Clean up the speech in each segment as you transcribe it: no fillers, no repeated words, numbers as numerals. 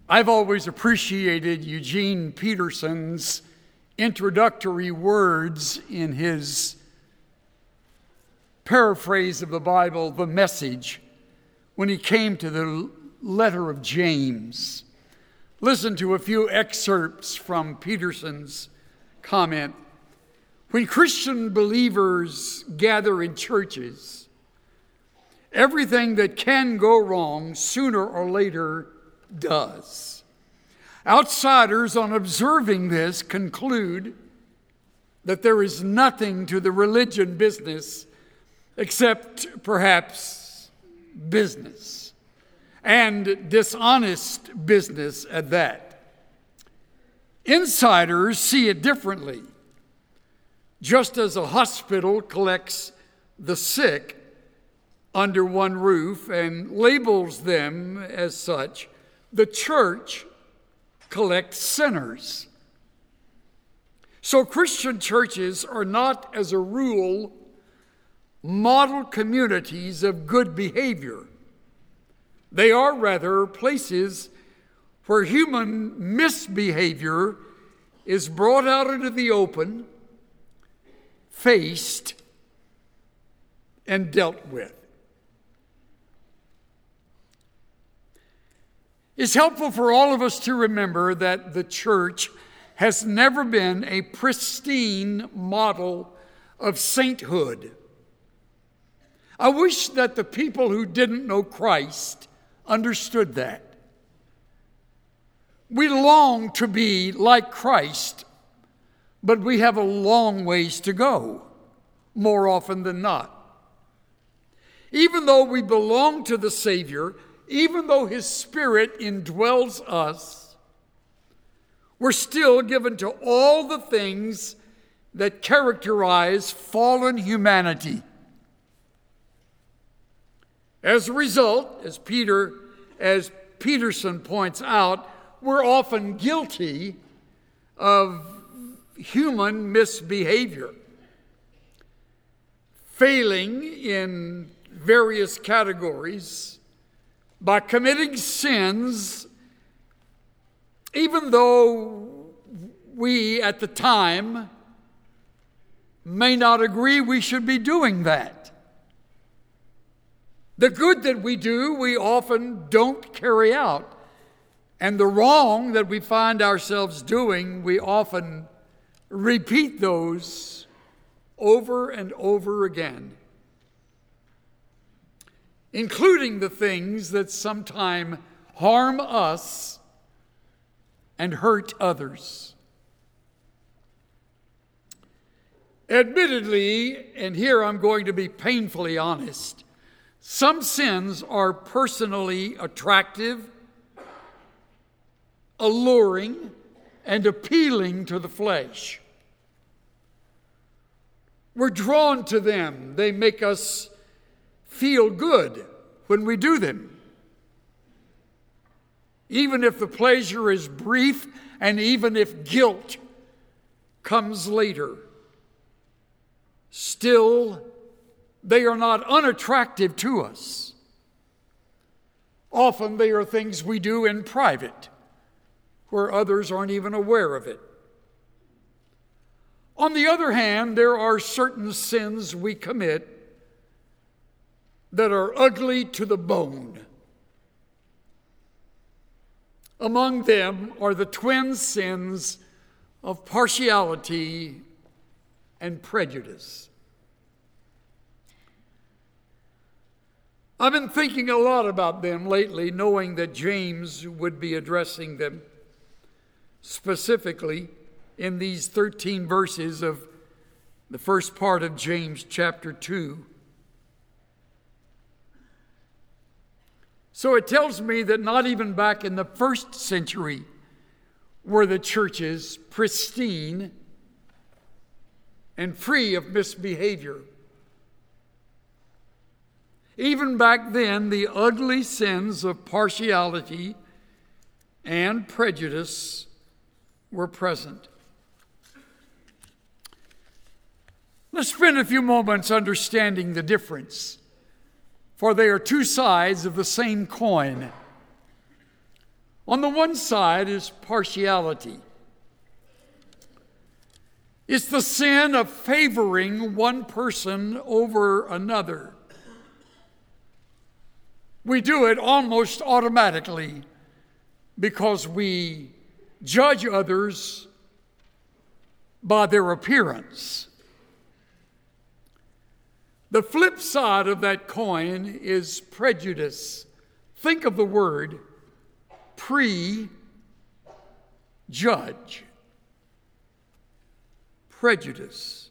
I've always appreciated Eugene Peterson's introductory words in his paraphrase of the Bible, The Message, when he came to the letter of James. Listen to a few excerpts from Peterson's comment. When Christian believers gather in churches, everything that can go wrong sooner or later does. Outsiders, on observing this, conclude that there is nothing to the religion business except perhaps business, and dishonest business at that. Insiders see it differently. Just as a hospital collects the sick under one roof and labels them as such, the church collects sinners. So Christian churches are not, as a rule, model communities of good behavior. They are rather places where human misbehavior is brought out into the open, faced, and dealt with. It's helpful for all of us to remember that the church has never been a pristine model of sainthood. I wish that the people who didn't know Christ understood that. We long to be like Christ, but we have a long ways to go, more often than not. Even though we belong to the Savior, even though His Spirit indwells us, we're still given to all the things that characterize fallen humanity. As a result, as Peterson points out, we're often guilty of human misbehavior, failing in various categories by committing sins, even though we at the time may not agree we should be doing that. The good that we do, we often don't carry out. And the wrong that we find ourselves doing, we often repeat those over and over again, including the things that sometimes harm us and hurt others. Admittedly, and here I'm going to be painfully honest, some sins are personally attractive, alluring, and appealing to the flesh. We're drawn to them. They make us feel good when we do them. Even if the pleasure is brief and even if guilt comes later, still they are not unattractive to us. Often they are things we do in private where others aren't even aware of it. On the other hand, there are certain sins we commit that are ugly to the bone. Among them are the twin sins of partiality and prejudice. I've been thinking a lot about them lately, knowing that James would be addressing them specifically in these 13 verses of the first part of James chapter 2. So it tells me that not even back in the first century were the churches pristine and free of misbehavior. Even back then, the ugly sins of partiality and prejudice were present. Let's spend a few moments understanding the difference, for they are two sides of the same coin. On the one side is partiality. It's the sin of favoring one person over another. We do it almost automatically because we judge others by their appearance. The flip side of that coin is prejudice. Think of the word prejudge. Prejudice.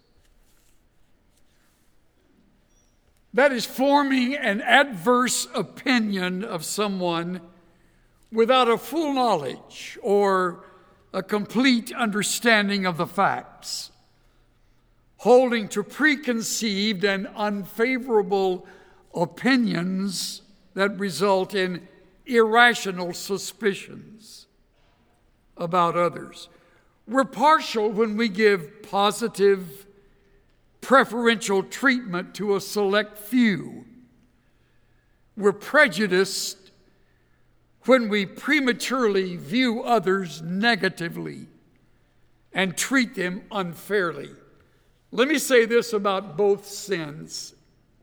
That is forming an adverse opinion of someone without a full knowledge or a complete understanding of the facts, holding to preconceived and unfavorable opinions that result in irrational suspicions about others. We're partial when we give positive, preferential treatment to a select few. We're prejudiced when we prematurely view others negatively and treat them unfairly. Let me say this about both sins.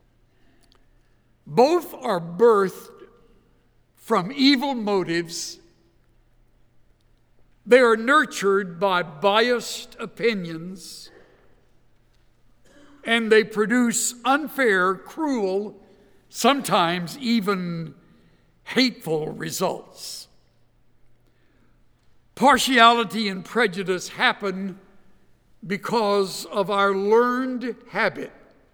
Both are birthed from evil motives. They are nurtured by biased opinions, and they produce unfair, cruel, sometimes even hateful results. Partiality and prejudice happen because of our learned habit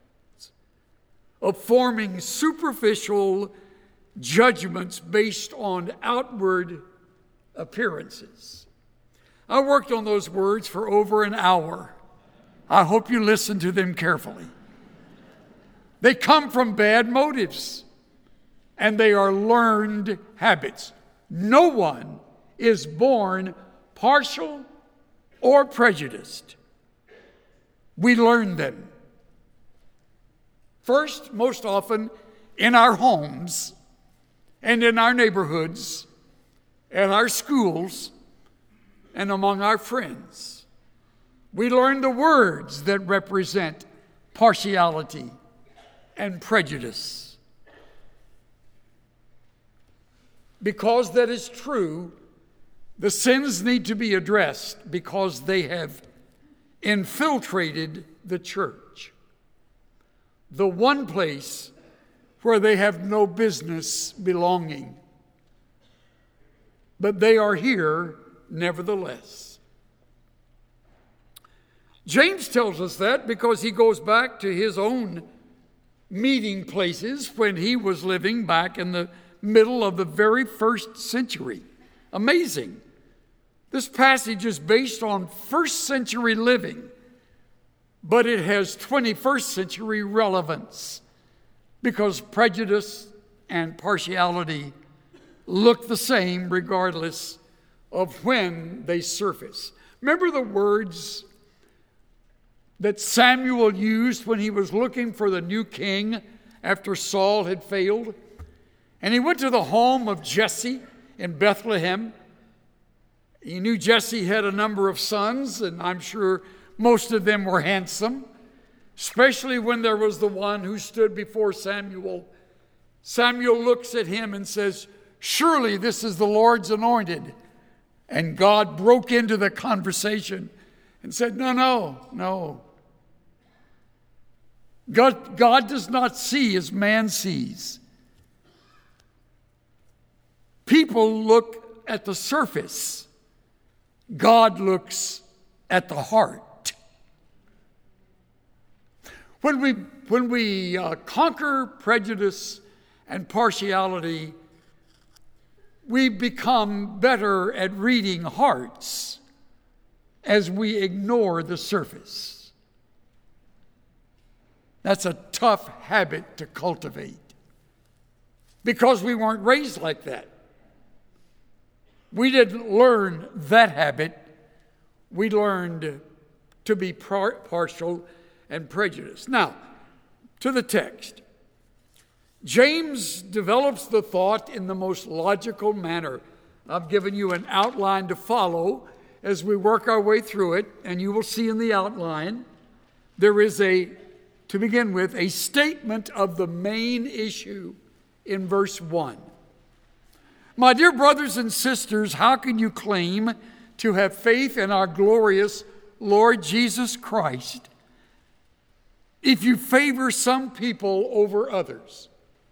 of forming superficial judgments based on outward appearances. I worked on those words for over an hour. I hope you listen to them carefully. They come from bad motives, and they are learned habits. No one is born partial or prejudiced. We learn them. First, most often, in our homes and in our neighborhoods, at our schools, and among our friends. We learn the words that represent partiality and prejudice. Because that is true, the sins need to be addressed because they have infiltrated the church, the one place where they have no business belonging. But they are here nevertheless. James tells us that because he goes back to his own meeting places when he was living back in the middle of the very first century. Amazing. This passage is based on first century living, but it has 21st century relevance because prejudice and partiality look the same regardless of when they surface. Remember the words that Samuel used when he was looking for the new king after Saul had failed? And he went to the home of Jesse in Bethlehem. He knew Jesse had a number of sons, and I'm sure most of them were handsome, especially when there was the one who stood before Samuel. Samuel looks at him and says, "Surely this is the Lord's anointed." And God broke into the conversation and said, No. God does not see as man sees. People look at the surface. God looks at the heart. When we conquer prejudice and partiality, we become better at reading hearts as we ignore the surface. That's a tough habit to cultivate because we weren't raised like that. We didn't learn that habit. We learned to be partial and prejudiced. Now, to the text. James develops the thought in the most logical manner. I've given you an outline to follow as we work our way through it, and you will see in the outline there is to begin with, a statement of the main issue in verse 1. My dear brothers and sisters, how can you claim to have faith in our glorious Lord Jesus Christ if you favor some people over others?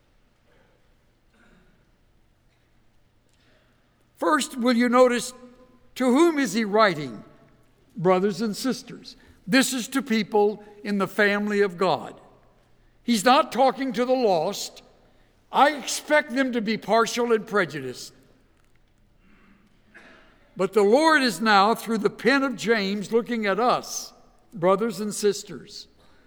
First, will you notice to whom is he writing? Brothers and sisters. This is to people in the family of God. He's not talking to the lost. I expect them to be partial and prejudiced. But the Lord is now, through the pen of James, looking at us, brothers and sisters.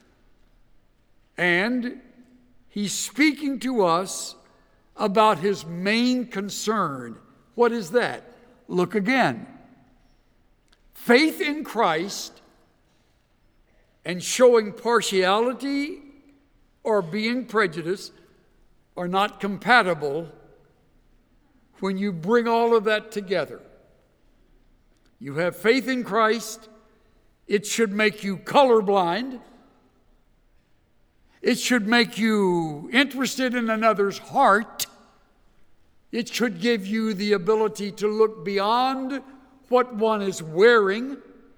And he's speaking to us about his main concern. What is that? Look again. Faith in Christ and showing partiality or being prejudiced are not compatible when you bring all of that together. You have faith in Christ. It should make you colorblind. It should make you interested in another's heart. It should give you the ability to look beyond what one is wearing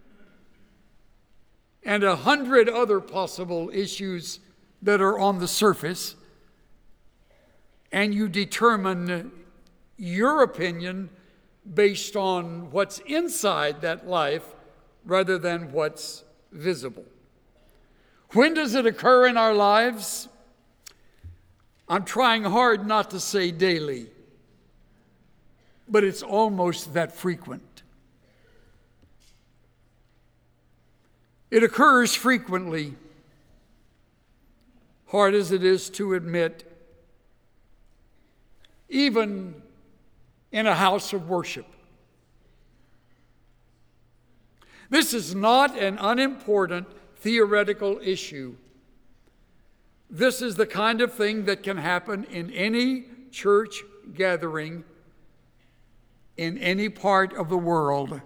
and 100 other possible issues that are on the surface, and you determine your opinion based on what's inside that life rather than what's visible. When does it occur in our lives? I'm trying hard not to say daily, but it's almost that frequent. It occurs frequently, hard as it is to admit, even in a house of worship. This is not an unimportant theoretical issue. This is the kind of thing that can happen in any church gathering in any part of the world,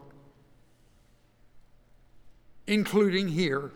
including here.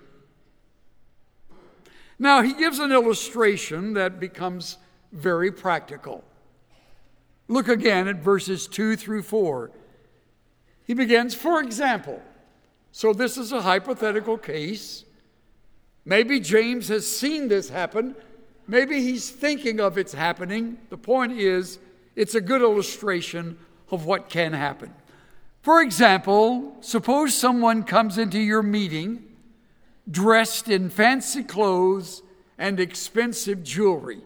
Now, he gives an illustration that becomes very practical. Look again at verses 2 through 4. He begins, for example. So this is a hypothetical case. Maybe James has seen this happen. Maybe he's thinking of it's happening. The point is, it's a good illustration of what can happen. For example, suppose someone comes into your meeting dressed in fancy clothes and expensive jewelry.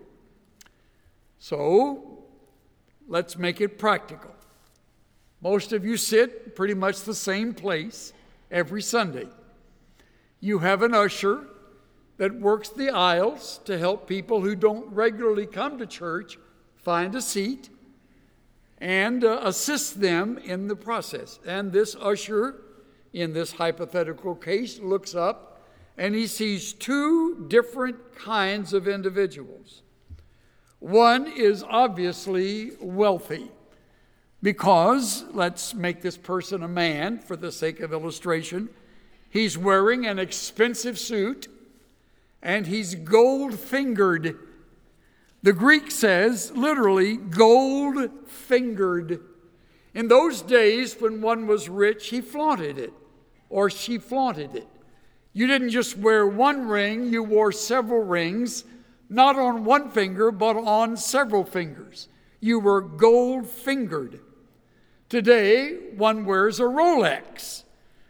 So, let's make it practical. Most of you sit pretty much the same place every Sunday. You have an usher that works the aisles to help people who don't regularly come to church find a seat and assist them in the process. And this usher, in this hypothetical case, looks up and he sees two different kinds of individuals. One is obviously wealthy because, let's make this person a man for the sake of illustration, he's wearing an expensive suit and he's gold-fingered. The Greek says, literally, gold-fingered. In those days, when one was rich, he flaunted it, or she flaunted it. You didn't just wear one ring, you wore several rings, not on one finger, but on several fingers. You were gold-fingered. Today, one wears a Rolex,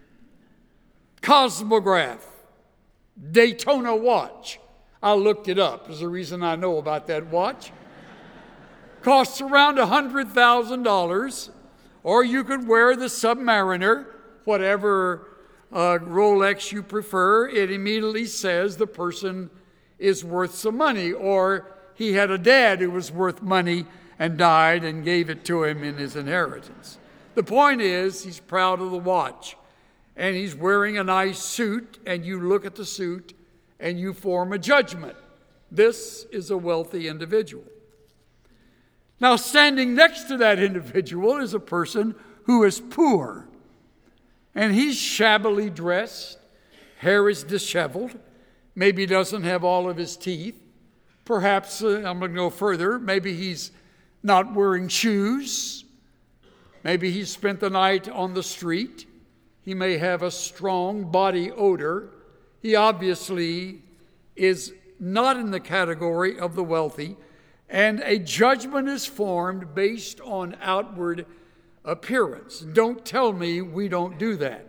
Cosmograph, Daytona watch. I looked it up. There's a reason I know about that watch. Costs around $100,000. Or you could wear the Submariner, whatever Rolex you prefer. It immediately says the person is worth some money. Or he had a dad who was worth money and died and gave it to him in his inheritance. The point is, he's proud of the watch. And he's wearing a nice suit, and you look at the suit, and you form a judgment. This is a wealthy individual. Now, standing next to that individual is a person who is poor. And he's shabbily dressed, hair is disheveled, maybe doesn't have all of his teeth. Perhaps, I'm going to go further, maybe he's not wearing shoes. Maybe he spent the night on the street. He may have a strong body odor. He obviously is not in the category of the wealthy, and a judgment is formed based on outward appearance. Don't tell me we don't do that.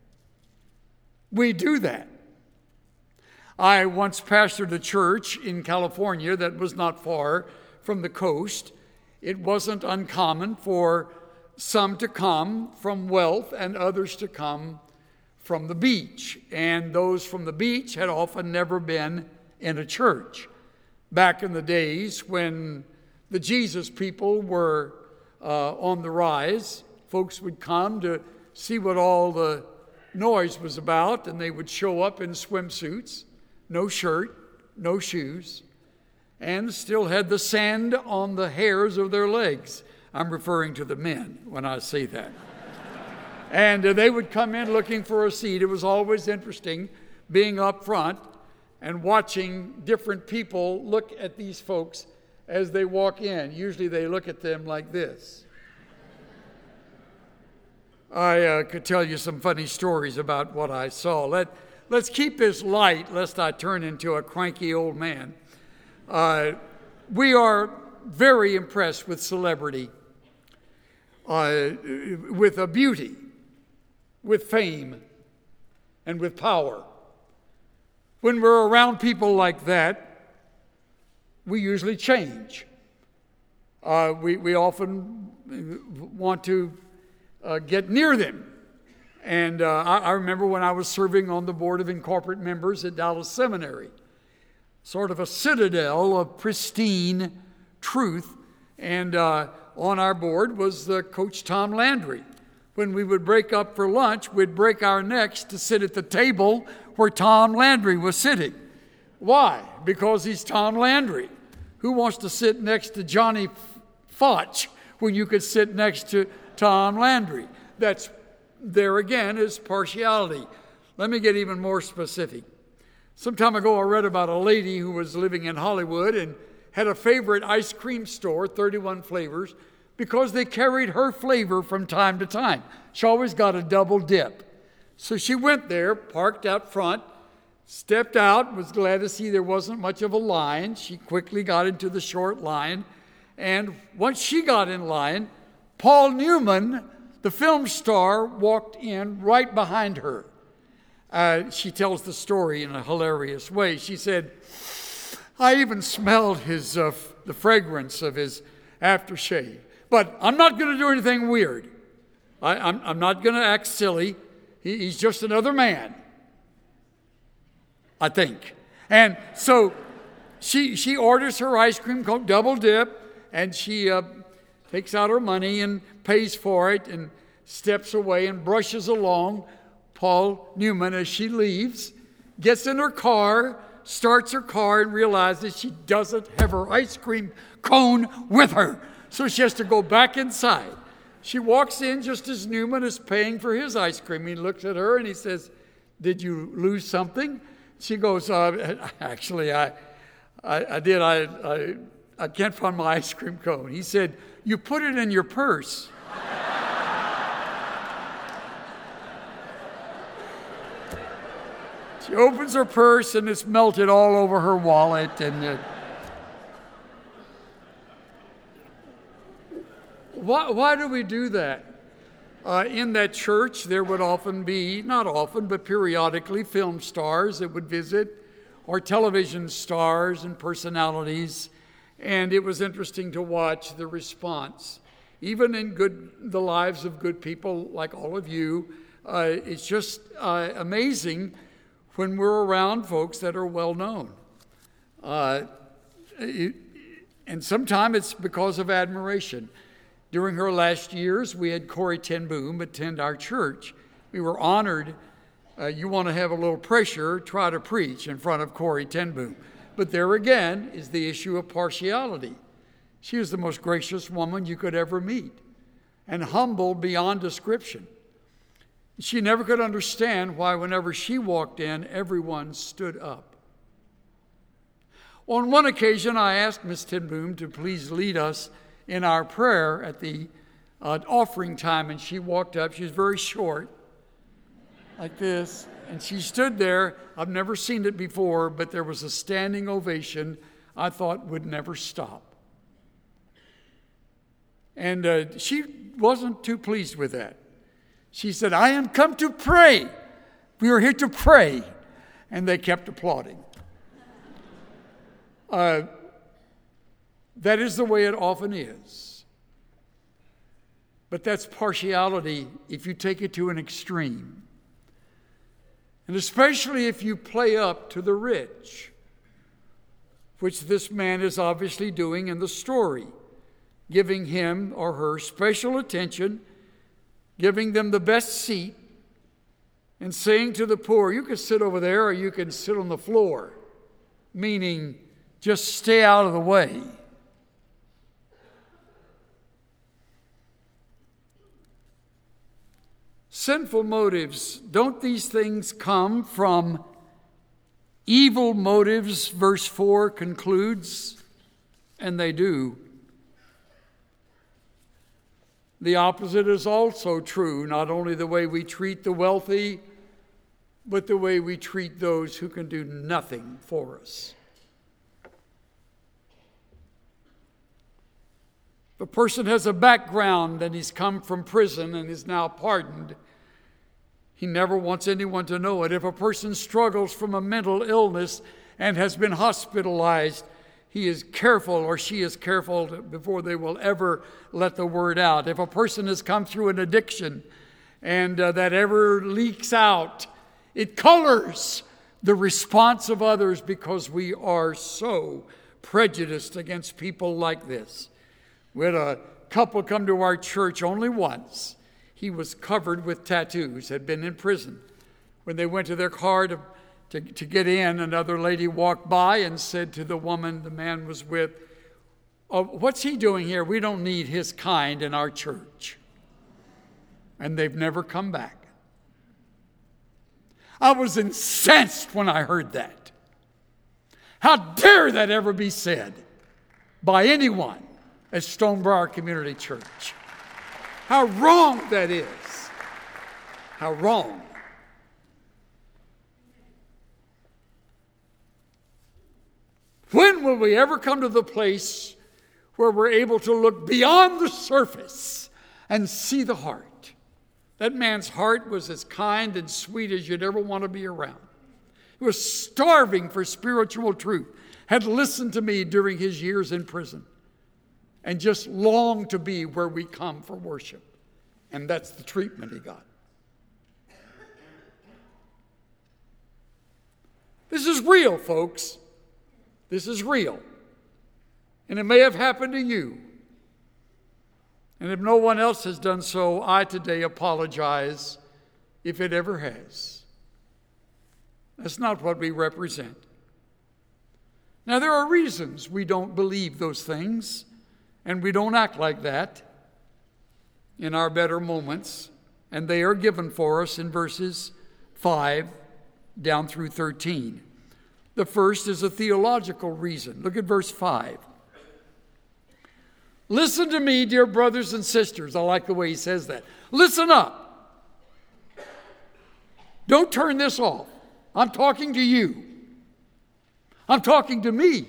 We do that. I once pastored a church in California that was not far from the coast. It wasn't uncommon for some to come from wealth and others to come from the beach. And those from the beach had often never been in a church. Back in the days when the Jesus people were on the rise, folks would come to see what all the noise was about, and they would show up in swimsuits, no shirt, no shoes, and still had the sand on the hairs of their legs. I'm referring to the men when I say that. And they would come in looking for a seat. It was always interesting being up front and watching different people look at these folks as they walk in. Usually they look at them like this. I could tell you some funny stories about what I saw. Let's keep this light, lest I turn into a cranky old man. We are very impressed with celebrity, with a beauty, with fame, and with power. When we're around people like that, we usually change. We often want to get near them. And I remember when I was serving on the board of incorporate members at Dallas Seminary, sort of a citadel of pristine truth. And on our board was the Coach Tom Landry. When we would break up for lunch, we'd break our necks to sit at the table where Tom Landry was sitting. Why? Because he's Tom Landry. Who wants to sit next to Johnny Foch when you could sit next to Tom Landry? There again is partiality. Let me get even more specific. Some time ago I read about a lady who was living in Hollywood and had a favorite ice cream store, 31 flavors, because they carried her flavor from time to time. She always got a double dip. So she went there, parked out front, stepped out, was glad to see there wasn't much of a line. She quickly got into the short line. And once she got in line, Paul Newman, the film star, walked in right behind her. She tells the story in a hilarious way. She said, I even smelled the fragrance of his aftershave. But I'm not going to do anything weird. I'm not going to act silly. He's just another man, I think. And so she orders her ice cream cone, double dip, and she takes out her money and pays for it and steps away and brushes along. Paul Newman, as she leaves, gets in her car, starts her car, and realizes she doesn't have her ice cream cone with her. So she has to go back inside. She walks in just as Newman is paying for his ice cream. He looks at her and he says, did you lose something? She goes, actually, I did. I can't find my ice cream cone. He said, you put it in your purse. She opens her purse and it's melted all over her wallet. And why do we do that? In that church, there would often be, not often, but periodically, film stars that would visit, or television stars and personalities. And it was interesting to watch the response. Even in the lives of good people like all of you, it's just amazing when we're around folks that are well known. And sometimes it's because of admiration. During her last years, we had Corrie ten Boom attend our church. We were honored. You want to have a little pressure, try to preach in front of Corrie ten Boom. But there again is the issue of partiality. She was the most gracious woman you could ever meet, and humble beyond description. She never could understand why whenever she walked in, everyone stood up. On one occasion, I asked Miss Ten Boom to please lead us in our prayer at the offering time, and she walked up. She was very short, like this, and she stood there. I've never seen it before, but there was a standing ovation I thought would never stop. And she wasn't too pleased with that. She said, "I am come to pray. We are here to pray." And they kept applauding. That is the way it often is. But that's partiality if you take it to an extreme. And especially if you play up to the rich, which this man is obviously doing in the story, giving him or her special attention, giving them the best seat, and saying to the poor, "You can sit over there or you can sit on the floor," meaning just stay out of the way. Sinful motives, don't these things come from evil motives? Verse 4 concludes, and they do. The opposite is also true, not only the way we treat the wealthy, but the way we treat those who can do nothing for us. If a person has a background and he's come from prison and is now pardoned, he never wants anyone to know it. If a person struggles from a mental illness and has been hospitalized, he is careful, or she is careful before they will ever let the word out. If a person has come through an addiction and that ever leaks out, it colors the response of others because we are so prejudiced against people like this. We had a couple come to our church only once. He was covered with tattoos, had been in prison. When they went to their car to get in, another lady walked by and said to the woman the man was with, "Oh, what's he doing here? We don't need his kind in our church." And they've never come back. I was incensed when I heard that. How dare that ever be said by anyone at Stonebriar Community Church? How wrong that is. How wrong. When will we ever come to the place where we're able to look beyond the surface and see the heart? That man's heart was as kind and sweet as you'd ever want to be around. He was starving for spiritual truth, had listened to me during his years in prison, and just longed to be where we come for worship. And that's the treatment he got. This is real, folks. This is real. And it may have happened to you. And if no one else has done so, I today apologize if it ever has. That's not what we represent. Now, there are reasons we don't believe those things, and we don't act like that in our better moments, and they are given for us in verses 5 down through 13. The first is a theological reason. Look at verse 5. "Listen to me, dear brothers and sisters." I like the way he says that. Listen up. Don't turn this off. I'm talking to you. I'm talking to me.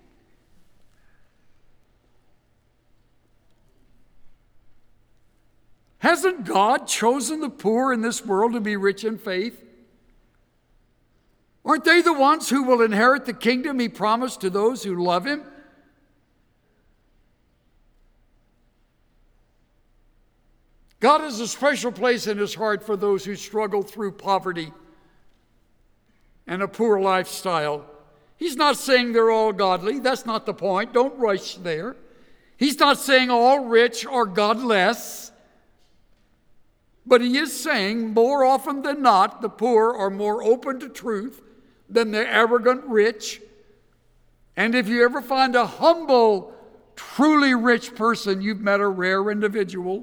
Hasn't God chosen the poor in this world to be rich in faith? Aren't they the ones who will inherit the kingdom he promised to those who love him? God has a special place in his heart for those who struggle through poverty and a poor lifestyle. He's not saying they're all godly. That's not the point. Don't rush there. He's not saying all rich are godless. But he is saying more often than not, the poor are more open to truth than the arrogant rich. And if you ever find a humble, truly rich person, you've met a rare individual.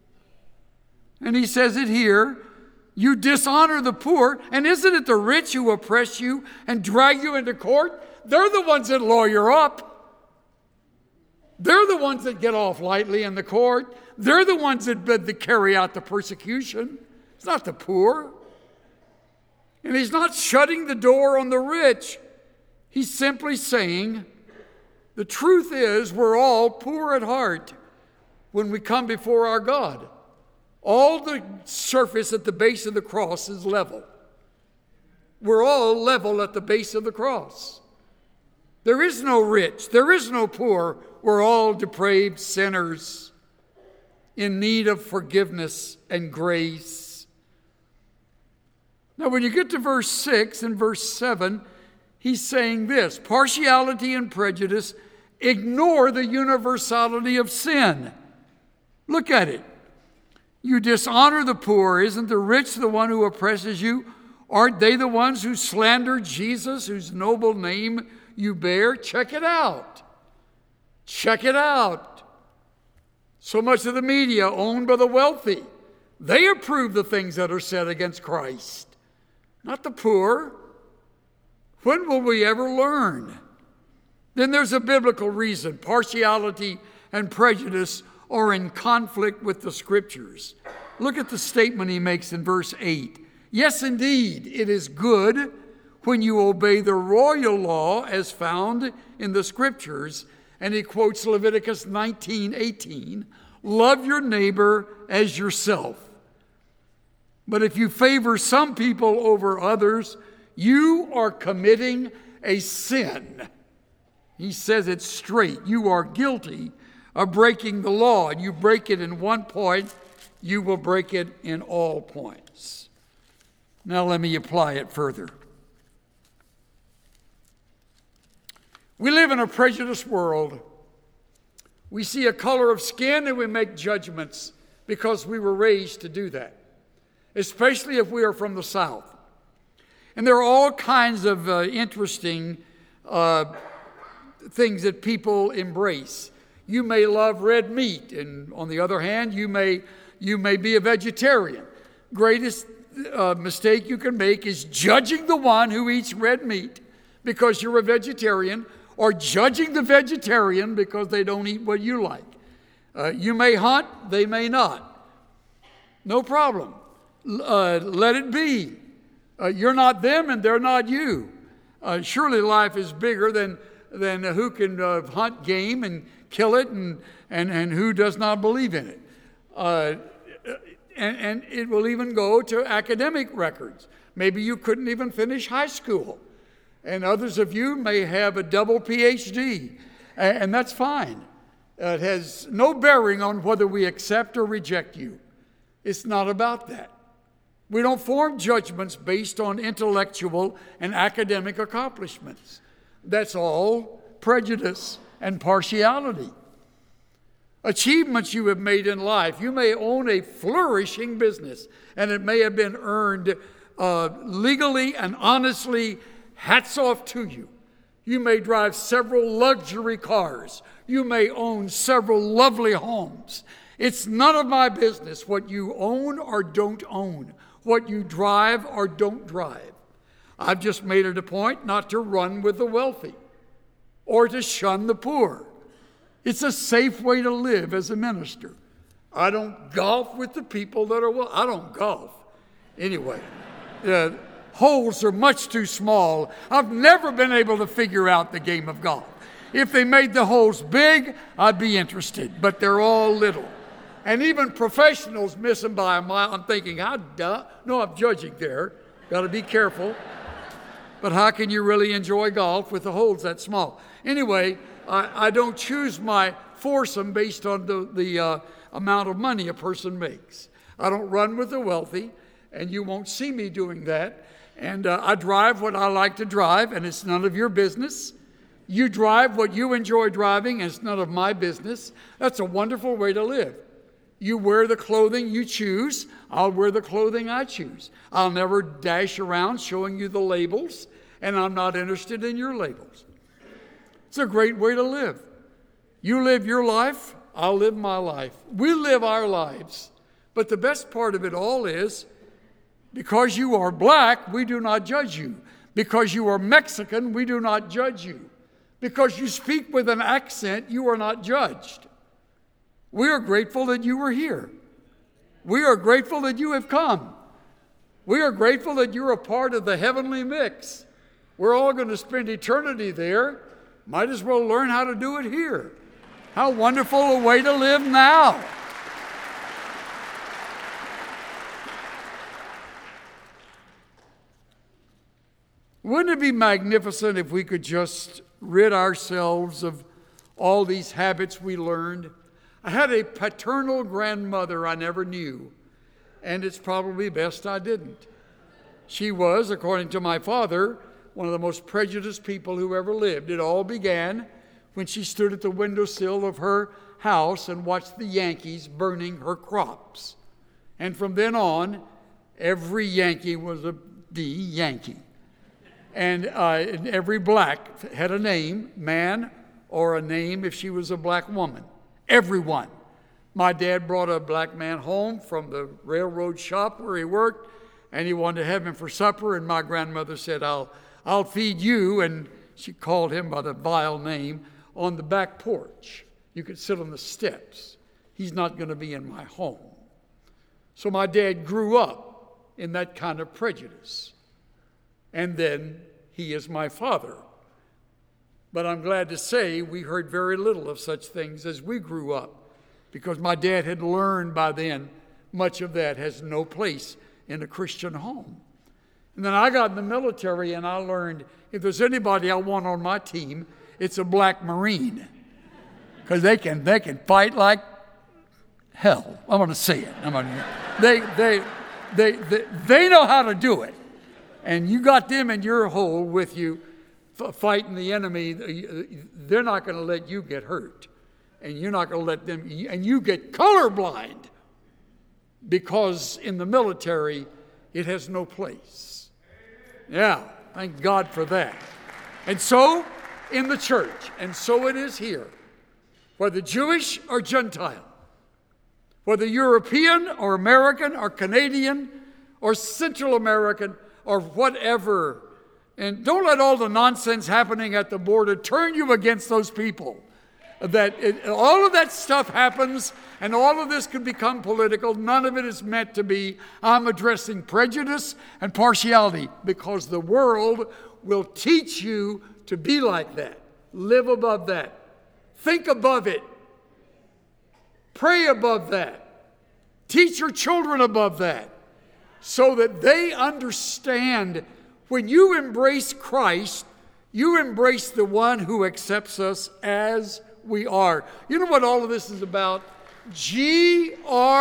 And he says it here, you dishonor the poor, and isn't it the rich who oppress you and drag you into court? They're the ones that lawyer up. They're the ones that get off lightly in the court. They're the ones that carry out the persecution. It's not the poor. And he's not shutting the door on the rich. He's simply saying, the truth is we're all poor at heart when we come before our God. All the surface at the base of the cross is level. We're all level at the base of the cross. There is no rich. There is no poor. We're all depraved sinners in need of forgiveness and grace. Now, when you get to verse 6 and verse 7, he's saying this: partiality and prejudice ignore the universality of sin. Look at it. You dishonor the poor. Isn't the rich the one who oppresses you? Aren't they the ones who slander Jesus, whose noble name you bear? Check it out. Check it out. So much of the media owned by the wealthy, they approve the things that are said against Christ, not the poor. When will we ever learn? Then there's a biblical reason. Partiality and prejudice are in conflict with the Scriptures. Look at the statement he makes in verse 8. Yes, indeed, it is good when you obey the royal law as found in the Scriptures. And he quotes Leviticus 19:18. Love your neighbor as yourself. But if you favor some people over others, you are committing a sin. He says it straight. You are guilty of breaking the law. And you break it in one point, you will break it in all points. Now let me apply it further. We live in a prejudiced world. We see a color of skin and we make judgments because we were raised to do that, especially if we are from the South. And there are all kinds of interesting things that people embrace. You may love red meat, and on the other hand, you may be a vegetarian. Greatest mistake you can make is judging the one who eats red meat because you're a vegetarian, or judging the vegetarian because they don't eat what you like. You may hunt, they may not. No problem. Let it be. You're not them and they're not you. Surely life is bigger than who can hunt game and kill it and who does not believe in it. And it will even go to academic records. Maybe you couldn't even finish high school. And others of you may have a double PhD. And that's fine. It has no bearing on whether we accept or reject you. It's not about that. We don't form judgments based on intellectual and academic accomplishments. That's all prejudice and partiality. Achievements you have made in life. You may own a flourishing business, and it may have been earned legally and honestly. Hats off to you. You may drive several luxury cars. You may own several lovely homes. It's none of my business what you own or don't own, what you drive or don't drive. I've just made it a point not to run with the wealthy or to shun the poor. It's a safe way to live as a minister. I don't golf with the people that are well. I don't golf. Anyway, holes are much too small. I've never been able to figure out the game of golf. If they made the holes big, I'd be interested, but they're all little. And even professionals miss them by a mile. I'm thinking, no, I'm judging there. Got to be careful. But how can you really enjoy golf with the holes that small? Anyway, I don't choose my foursome based on the amount of money a person makes. I don't run with the wealthy, and you won't see me doing that. And I drive what I like to drive, and it's none of your business. You drive what you enjoy driving, and it's none of my business. That's a wonderful way to live. You wear the clothing you choose. I'll wear the clothing I choose. I'll never dash around showing you the labels, and I'm not interested in your labels. It's a great way to live. You live your life, I'll live my life. We live our lives. But the best part of it all is, because you are black, we do not judge you. Because you are Mexican, we do not judge you. Because you speak with an accent, you are not judged. We are grateful that you were here. We are grateful that you have come. We are grateful that you're a part of the heavenly mix. We're all going to spend eternity there. Might as well learn how to do it here. How wonderful a way to live now. Wouldn't it be magnificent if we could just rid ourselves of all these habits we learned? I had a paternal grandmother I never knew, and it's probably best I didn't. She was, according to my father, one of the most prejudiced people who ever lived. It all began when she stood at the windowsill of her house and watched the Yankees burning her crops. And from then on, every Yankee was a Yankee. And every black had a name, man, or a name if she was a black woman. Everyone. My dad brought a black man home from the railroad shop where he worked, and he wanted to have him for supper, and my grandmother said, I'll feed you, and she called him by the vile name, on the back porch. You could sit on the steps. He's not going to be in my home. So my dad grew up in that kind of prejudice. And then he is my father. But I'm glad to say we heard very little of such things as we grew up, because my dad had learned by then much of that has no place in a Christian home. And then I got in the military and I learned if there's anybody I want on my team, it's a black Marine, because they can fight like hell. I'm going to say it. They know how to do it. And you got them in your hole with you fighting the enemy. They're not going to let you get hurt. And you're not going to let them, and you get colorblind, because in the military, it has no place. Yeah, thank God for that. And so, in the church, and so it is here, whether Jewish or Gentile, whether European or American or Canadian or Central American, or whatever. And don't let all the nonsense happening at the border turn you against those people. All of that stuff happens, and all of this can become political. None of it is meant to be. I'm addressing prejudice and partiality, because the world will teach you to be like that. Live above that. Think above it. Pray above that. Teach your children above that, so that they understand when you embrace Christ, you embrace the one who accepts us as we are. You know what all of this is about? Grace.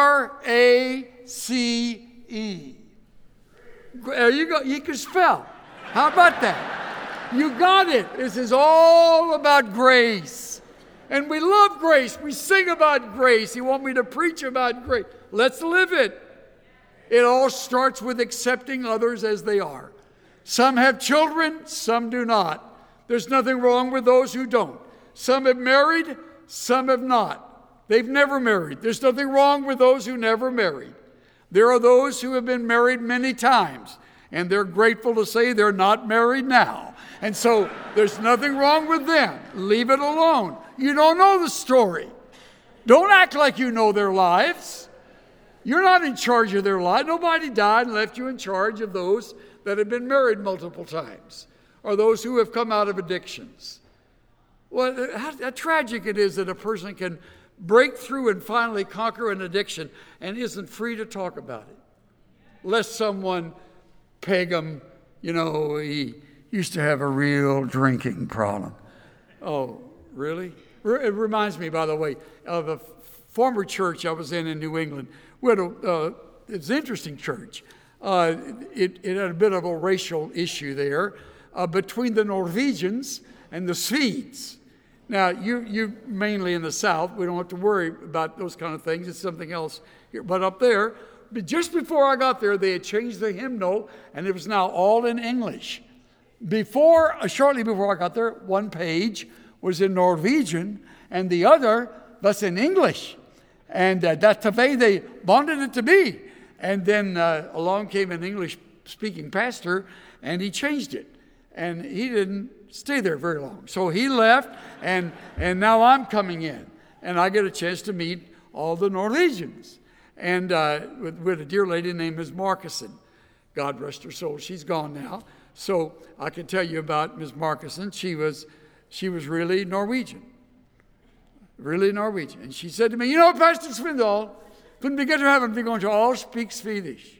There you go. You can spell. How about that? You got it. This is all about grace. And we love grace. We sing about grace. You want me to preach about grace? Let's live it. It all starts with accepting others as they are. Some have children, some do not. There's nothing wrong with those who don't. Some have married, some have not. They've never married. There's nothing wrong with those who never married. There are those who have been married many times, and they're grateful to say they're not married now. And so there's nothing wrong with them. Leave it alone. You don't know the story. Don't act like you know their lives. You're not in charge of their life. Nobody died and left you in charge of those that have been married multiple times, or those who have come out of addictions. Well, how tragic it is that a person can break through and finally conquer an addiction and isn't free to talk about it. Lest someone peg him, he used to have a real drinking problem. Oh, really? It reminds me, by the way, of a former church I was in New England. It's an interesting church. It had a bit of a racial issue there between the Norwegians and the Swedes. Now, you mainly in the South, we don't have to worry about those kind of things. It's something else here. But up there, just before I got there, they had changed the hymnal, and it was now all in English. Shortly before I got there, one page was in Norwegian, and the other was in English. And that's the way they wanted it to be. And then along came an English-speaking pastor, and he changed it. And he didn't stay there very long. So he left, and now I'm coming in. And I get a chance to meet all the Norwegians. And with a dear lady named Ms. Markuson. God rest her soul. She's gone now. So I can tell you about Ms. Markuson. She was really Norwegian. Really Norwegian. And she said to me, Pastor Swindoll, when we get to heaven, we're going to all speak Swedish.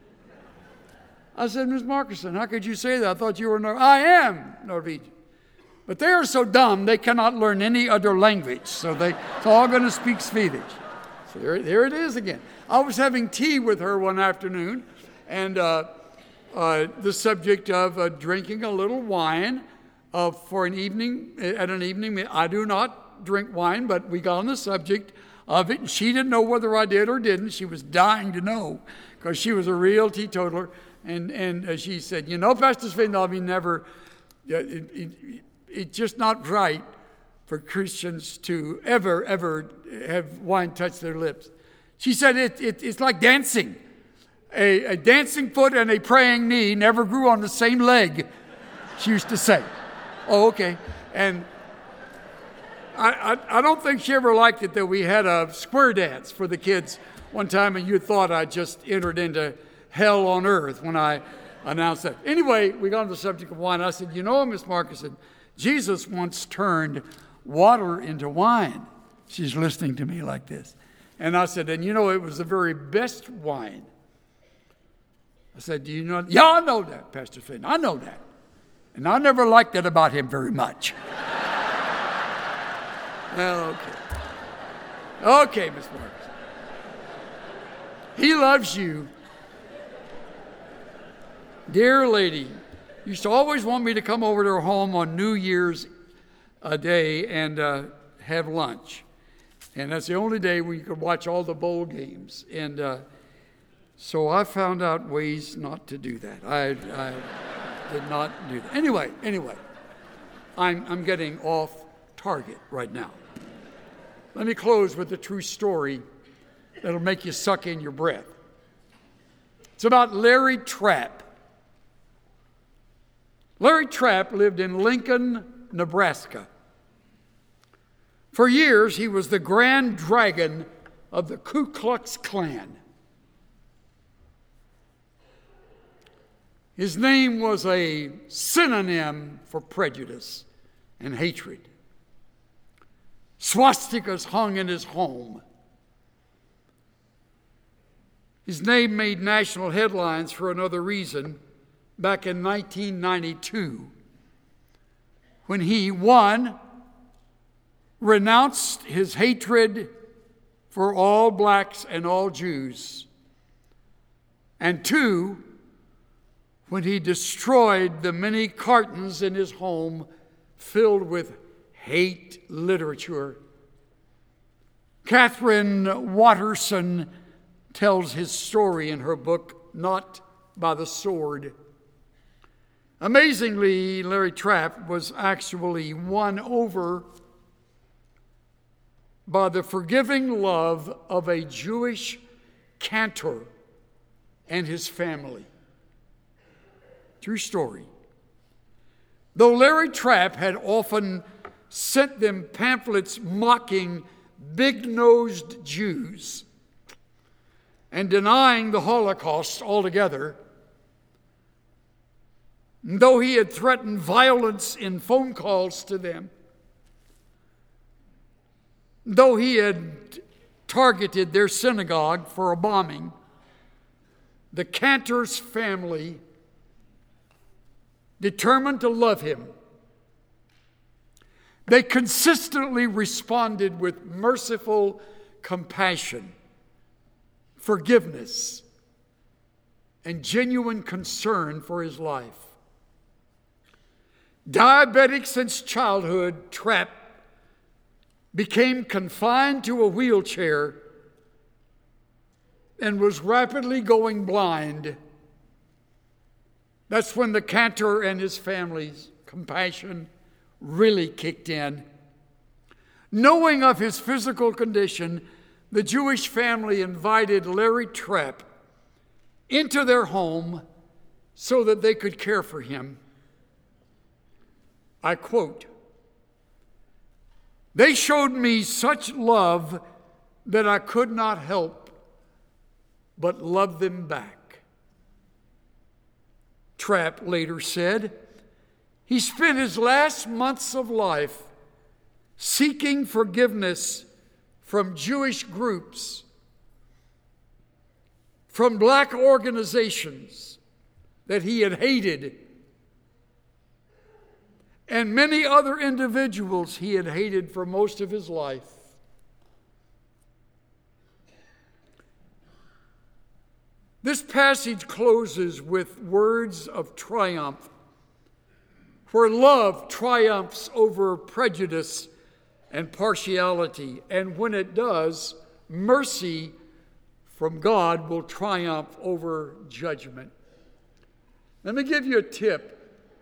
I said, Ms. Markuson, how could you say that? I thought you were Norwegian. I am Norwegian. But they are so dumb, they cannot learn any other language. So they're all going to speak Swedish. So there it is again. I was having tea with her one afternoon, and the subject of drinking a little wine for an evening. At an evening, I do not drink wine, but we got on the subject of it. And she didn't know whether I did or didn't. She was dying to know because she was a real teetotaler. And she said, Pastor Svendal, we never. It's just not right for Christians to ever have wine touch their lips. She said it's like dancing. A dancing foot and a praying knee never grew on the same leg, she used to say. Oh, okay. And I don't think she ever liked it that we had a square dance for the kids one time, and you thought I just entered into hell on earth when I announced that. Anyway, we got on the subject of wine. I said, Miss Markuson, Jesus once turned water into wine. She's listening to me like this. And I said, and it was the very best wine. I said, do you know? Yeah, I know that, Pastor Finn. I know that. And I never liked it about him very much. Well, okay. Okay, Miss Marks. He loves you. Dear lady, used to always want me to come over to her home on New Year's Day and have lunch. And that's the only day we could watch all the bowl games. And so I found out ways not to do that. I did not do that. Anyway, I'm getting off target right now. Let me close with a true story that'll make you suck in your breath. It's about Larry Trapp. Larry Trapp lived in Lincoln, Nebraska. For years, he was the grand dragon of the Ku Klux Klan. His name was a synonym for prejudice and hatred. Swastikas hung in his home. His name made national headlines for another reason back in 1992 when he, one, renounced his hatred for all blacks and all Jews, and two, when he destroyed the many cartons in his home filled with hate literature. Catherine Watterson tells his story in her book, Not by the Sword. Amazingly, Larry Trapp was actually won over by the forgiving love of a Jewish cantor and his family. True story. Though Larry Trapp had often sent them pamphlets mocking big-nosed Jews and denying the Holocaust altogether, though he had threatened violence in phone calls to them, though he had targeted their synagogue for a bombing, the cantor's family, determined to love him, they consistently responded with merciful compassion, forgiveness, and genuine concern for his life. Diabetic since childhood, Trapp became confined to a wheelchair and was rapidly going blind. That's when the cantor and his family's compassion really kicked in. Knowing of his physical condition, the Jewish family invited Larry Trapp into their home so that they could care for him. I quote, "They showed me such love that I could not help but love them back." Trapp later said he spent his last months of life seeking forgiveness from Jewish groups, from black organizations that he had hated, and many other individuals he had hated for most of his life. This passage closes with words of triumph, where love triumphs over prejudice and partiality, and when it does, mercy from God will triumph over judgment. Let me give you a tip.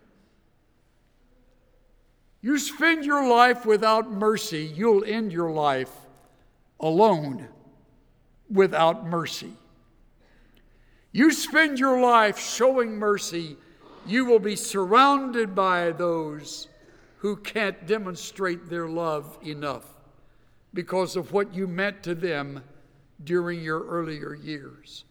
You spend your life without mercy, you'll end your life alone without mercy. You spend your life showing mercy, you will be surrounded by those who can't demonstrate their love enough because of what you meant to them during your earlier years.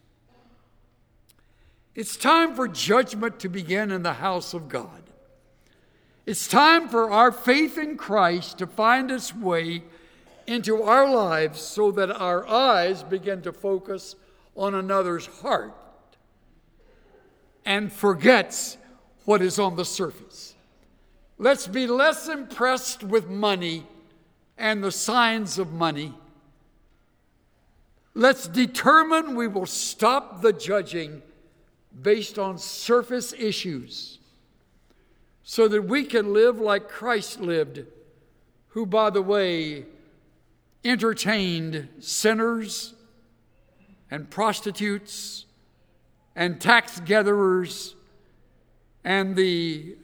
It's time for judgment to begin in the house of God. It's time for our faith in Christ to find its way into our lives so that our eyes begin to focus on another's heart and forgets what is on the surface. Let's be less impressed with money and the signs of money. Let's determine we will stop the judging based on surface issues so that we can live like Christ lived, who, by the way, entertained sinners and prostitutes and tax gatherers and the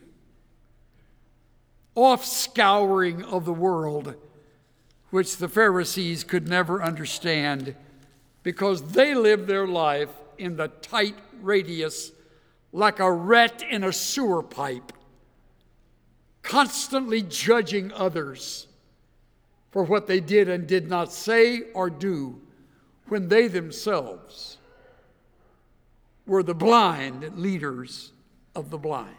off-scouring of the world, which the Pharisees could never understand because they lived their life in the tight radius like a rat in a sewer pipe, constantly judging others for what they did and did not say or do when they themselves were the blind leaders of the blind.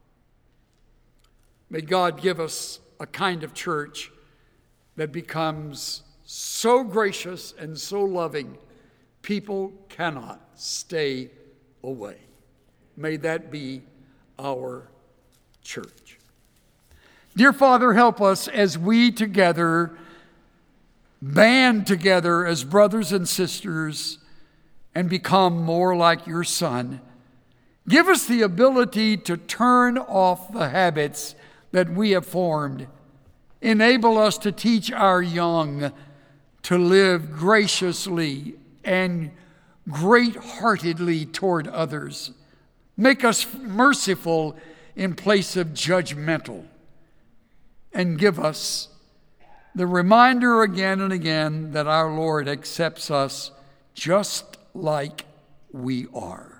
May God give us a kind of church that becomes so gracious and so loving, people cannot stay away. May that be our church. Dear Father, help us as we together band together as brothers and sisters and become more like your Son. Give us the ability to turn off the habits that we have formed. Enable us to teach our young to live graciously and great-heartedly toward others. Make us merciful in place of judgmental. And give us the reminder again and again that our Lord accepts us just like we are,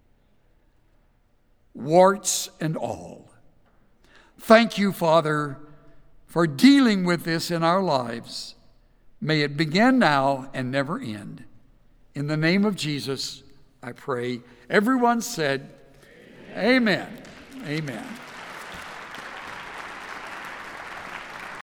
warts and all. Thank you, Father, for dealing with this in our lives. May it begin now and never end. In the name of Jesus, I pray. Everyone said, Amen. Amen.